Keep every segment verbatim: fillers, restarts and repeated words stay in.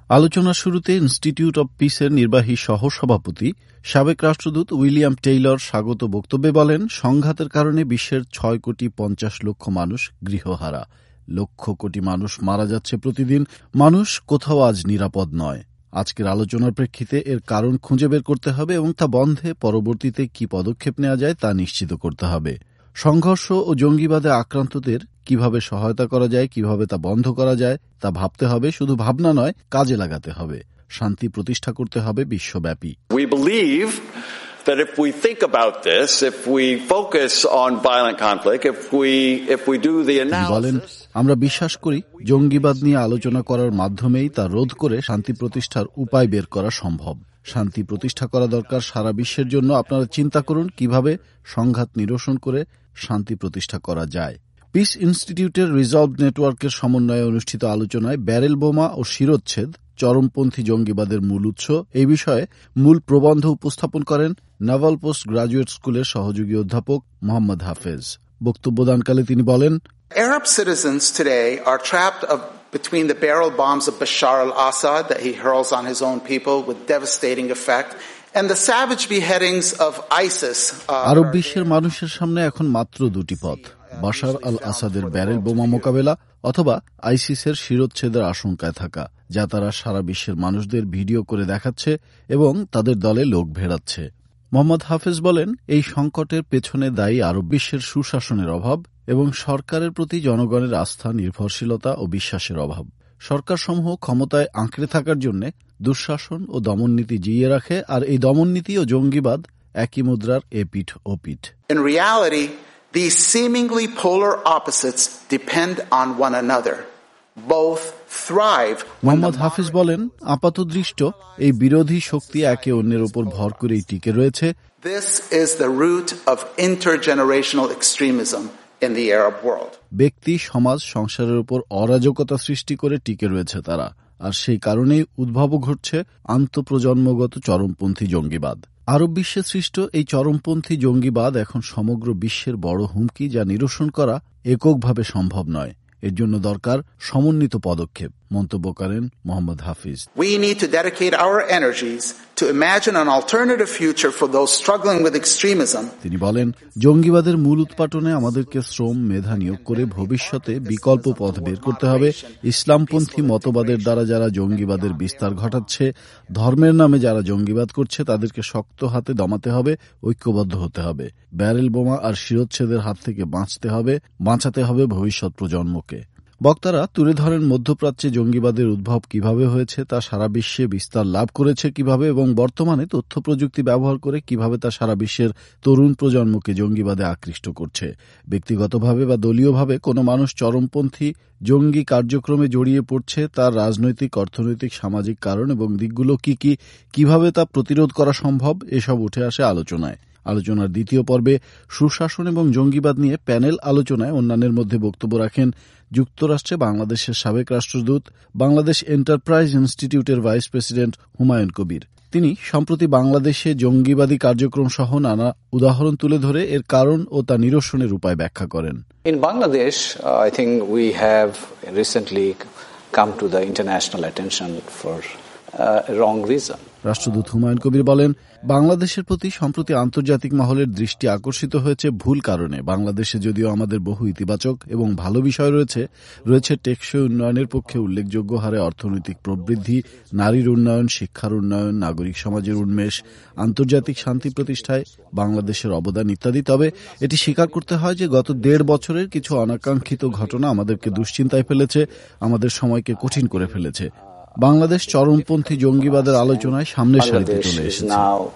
আলোচনার শুরুতে institute of পিসের নির্বাহী সহসভাপতি সাবেক রাষ্ট্রদূত উইলিয়াম টেইলর স্বাগত বক্তব্যে বলেন, সংঘাতের কারণে বিশ্বের ছয় কোটি পঞ্চাশ লক্ষ মানুষ গৃহহারা, লক্ষ কোটি মানুষ মারা যাচ্ছে প্রতিদিন। মানুষ কোথাও আজ নিরাপদ নয়। আজকের আলোচনার প্রেক্ষিতে এর কারণ খুঁজে বের করতে হবে এবং তা বন্ধে পরবর্তীতে কি পদক্ষেপ নেওয়া যায় তা নিশ্চিত করতে হবে। সংঘর্ষ ও জঙ্গিবাদে আক্রান্তদের কিভাবে সহায়তা করা যায়, কিভাবে তা বন্ধ করা যায় তা ভাবতে হবে, শুধু ভাবনা নয়, কাজে লাগাতে হবে। শান্তি প্রতিষ্ঠা করতে হবে বিশ্বব্যাপী। We believe that if we think about this, if we focus on violent conflict, if we if we do the analysis, বলেন, আমরা বিশ্বাস করি জঙ্গিবাদ নিয়ে আলোচনা করার মাধ্যমেই তা রোধ করে শান্তি প্রতিষ্ঠার উপায় বের করা সম্ভব। শান্তি প্রতিষ্ঠা করা দরকার সারা বিশ্বের জন্য। আপনারা চিন্তা করুন কিভাবে সংঘাত নিরসন করে শান্তি প্রতিষ্ঠা করা যায়। পিস ইনস্টিটিউটের রিজলভ নেটওয়ার্কের সমন্বয়ে অনুষ্ঠিত আলোচনায় ব্যারেল বোমা ও শিরোচ্ছেদ চরমপন্থী জঙ্গিবাদের মূল উৎস এই বিষয়ে মূল প্রবন্ধ উপস্থাপন করেন নাভাল পোস্ট গ্রাজুয়েট স্কুলের সহযোগী অধ্যাপক মোহাম্মদ হাফেজ। বক্তব্যদানকালে তিনি বলেন, Arab citizens today are trapped of, between the barrel bombs of Bashar al-Assad that he hurls on his own people with devastating effect and the savage beheadings of ISIS. আরব বিশ্বের মানুষের সামনে এখন মাত্র দুটি পথ, বাশার আল আসাদের ব্যারেল বোমা মোকাবেলা অথবা আইসিসের শিরোচ্ছেদের আশঙ্কায় থাকা, যা তারা সারা বিশ্বের মানুষদের ভিডিও করে দেখাচ্ছে এবং তাদের দলে লোক ভেড়াচ্ছে। মোহাম্মদ হাফেজ বলেন, এই সংকটের পেছনে দায়ী আরব বিশ্বের সুশাসনের অভাব এবং সরকারের প্রতি জনগণের আস্থা, নির্ভরশীলতা ও বিশ্বাসের অভাব। সরকারসমূহ ক্ষমতায় আঁকড়ে থাকার জন্য দুঃশাসন ও দমননীতি জিইয়ে রাখে, আর এই দমননীতি ও জঙ্গিবাদ একই মুদ্রার এপিঠ ওপিঠ। In reality, these seemingly polar opposites depend on one another. Both thrive. Mohammad Hafeez বলেন, আপাতদৃষ্ট এই বিরোধী শক্তি একে অন্যের উপর ভর করেই টিকে রয়েছে। This is the root of intergenerational extremism in the Arab world. ব্যক্তি, সমাজ, সংসারের উপর অরাজকতা সৃষ্টি করে টিকে রয়েছে তারা, আর সেই কারণেই উদ্ভব ঘটছে আন্তঃপ্রজন্মগত চরমপন্থী জঙ্গিবাদ। আরব বিশ্বে সৃষ্ট এই চরমপন্থী জঙ্গিবাদ এখন সমগ্র বিশ্বের বড় হুমকি, যা নিরসন করা এককভাবে সম্ভব নয়। এর জন্য দরকার সমন্বিত পদক্ষেপ, মন্তব্য করেন Mohammad Hafeez. We need to dedicate our energies to imagine an alternative future for those struggling with extremism. তিনি বলেন, জঙ্গিবাদের মূল উৎপাটনে আমাদেরকে শ্রম, মেধা নিয়োগ করে ভবিষ্যতে বিকল্প পথ বের করতে হবে। ইসলামপন্থী মতবাদের দ্বারা যারা জঙ্গিবাদের বিস্তার ঘটাচ্ছে, ধর্মের নামে যারা জঙ্গিবাদ করছে, তাদেরকে শক্ত হাতে দমাতে হবে, ঐক্যবদ্ধ হতে হবে। ব্যারেল বোমা আর শিরোচ্ছেদের হাত থেকে বাঁচতে হবে, বাঁচাতে হবে ভবিষ্যৎ প্রজন্মকে। বক্তারা তুলে ধরেন মধ্যপ্রাচ্যে জঙ্গিবাদের উদ্ভব কিভাবে হয়েছে, তা সারা বিশ্বে বিস্তার লাভ করেছে কিভাবে, এবং বর্তমানে তথ্য প্রযুক্তি ব্যবহার করে কিভাবে তা সারা বিশ্বের তরুণ প্রজন্মকে জঙ্গিবাদে আকৃষ্ট করছে। ব্যক্তিগতভাবে বা দলীয়ভাবে কোনো মানুষ চরমপন্থী জঙ্গি কার্যক্রমে জড়িয়ে পড়ছে, তার রাজনৈতিক, অর্থনৈতিক, সামাজিক কারণ এবং দিকগুলো কি কি, কিভাবে তা প্রতিরোধ করা সম্ভব, এসব উঠে আসে আলোচনায়। আলোচনার দ্বিতীয় পর্বে সুশাসন এবং জঙ্গিবাদ নিয়ে প্যানেল আলোচনায় অন্যান্যের মধ্যে বক্তব্য রাখেন যুক্তরাষ্ট্রে বাংলাদেশের সাবেক রাষ্ট্রদূত, বাংলাদেশ এন্টারপ্রাইজ ইনস্টিটিউটের ভাইস প্রেসিডেন্ট হুমায়ুন কবির। তিনি সম্প্রতি বাংলাদেশে জঙ্গিবাদী কার্যক্রম সহ নানা উদাহরণ তুলে ধরে এর কারণ ও তা নিরসনের উপায় ব্যাখ্যা করেন। In Bangladesh, uh, I think we have recently come to the international attention for uh, a wrong reason. রাষ্ট্রদূত হুমায়ুন কবির বলেন, বাংলাদেশের প্রতি সম্প্রতি আন্তর্জাতিক মহলের দৃষ্টি আকর্ষিত হয়েছে ভুল কারণে। বাংলাদেশে যদিও আমাদের বহু ইতিবাচক এবং ভালো বিষয় রয়েছে, রয়েছে টেকসই উন্নয়নের পক্ষে উল্লেখযোগ্য হারে অর্থনৈতিক প্রবৃদ্ধি, নারীর উন্নয়ন, শিক্ষার উন্নয়ন, নাগরিক সমাজের উন্মেষ, আন্তর্জাতিক শান্তি প্রতিষ্ঠায় বাংলাদেশের অবদান ইত্যাদি। তবে এটি স্বীকার করতে হয় যে গত দেড় বছরের কিছু অনাকাঙ্ক্ষিত ঘটনা আমাদেরকে দুশ্চিন্তায় ফেলেছে, আমাদের সময়কে কঠিন করে ফেলেছে। বাংলাদেশ চরমপন্থী জঙ্গিবাদের আলোচনায় সামনের সারিতে চলে এসেছে।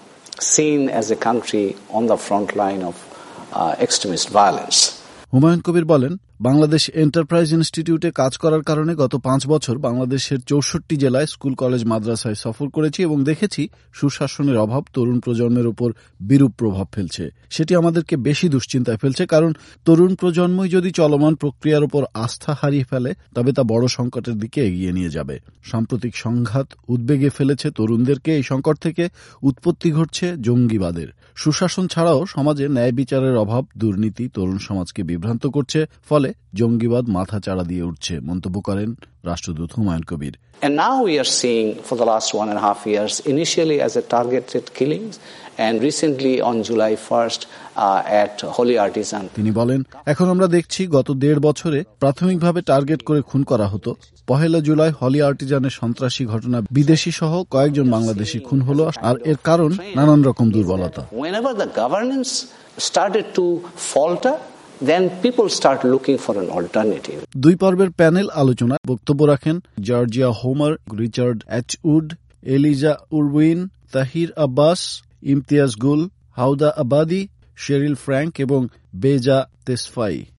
হুমায়ুন কবির বলেন, বাংলাদেশ এন্টারপ্রাইজ ইনস্টিটিউটে কাজ করার কারণে গত পাঁচ বছর বাংলাদেশের চৌষট্টি জেলায় স্কুল, কলেজ, মাদ্রাসায় সফর করেছি এবং দেখেছি সুশাসনের অভাব তরুণ প্রজন্মের উপর বিরূপ প্রভাব ফেলছে। সেটি আমাদেরকে বেশি দুশ্চিন্তায় ফেলছে, কারণ তরুণ প্রজন্মই যদি চলমান প্রক্রিয়ার উপর আস্থা হারিয়ে ফেলে, তবে তা বড় সংকটের দিকে এগিয়ে নিয়ে যাবে। সাম্প্রতিক সংঘাত উদ্বেগে ফেলেছে তরুণদেরকে। এই সংকট থেকে উৎপত্তি ঘটছে জঙ্গিবাদের। সুশাসন ছাড়াও সমাজে ন্যায় বিচারের অভাব, দুর্নীতি তরুণ সমাজকে বিভ্রান্ত করছে, ফলে জঙ্গিবাদ মাথাচাড়া দিয়ে উঠছে, মন্তব্য করেন রাষ্ট্রদূত Humayun Kabir. And now we are seeing for the last one and a half years, initially as a targeted killings, and recently on July first uh, at Holy Artisan. তিনি বলেন, এখন আমরা দেখছি গত দেড় বছরে প্রাথমিকভাবে টার্গেট করে খুন করা হতো। পহেলা জুলাই হলি আর্টিজানের সন্ত্রাসী ঘটনা, বিদেশি সহ কয়েকজন বাংলাদেশি খুন হলো, আর এর কারণ নানান রকম দুর্বলতা। Whenever the governance started to falter, then people start looking for an alternative. দুই পর্বের প্যানেল আলোচনা বক্তব্য রাখেন জর্জিয়া হোমার, রিচার্ড অ্যাচউড, এলিজা উরউইন, তাহির আব্বাস, ইমতিয়াজ গুল, হাউদা আবাদি, শেরিল ফ্র্যাঙ্ক এবং বেজা তেসফাই।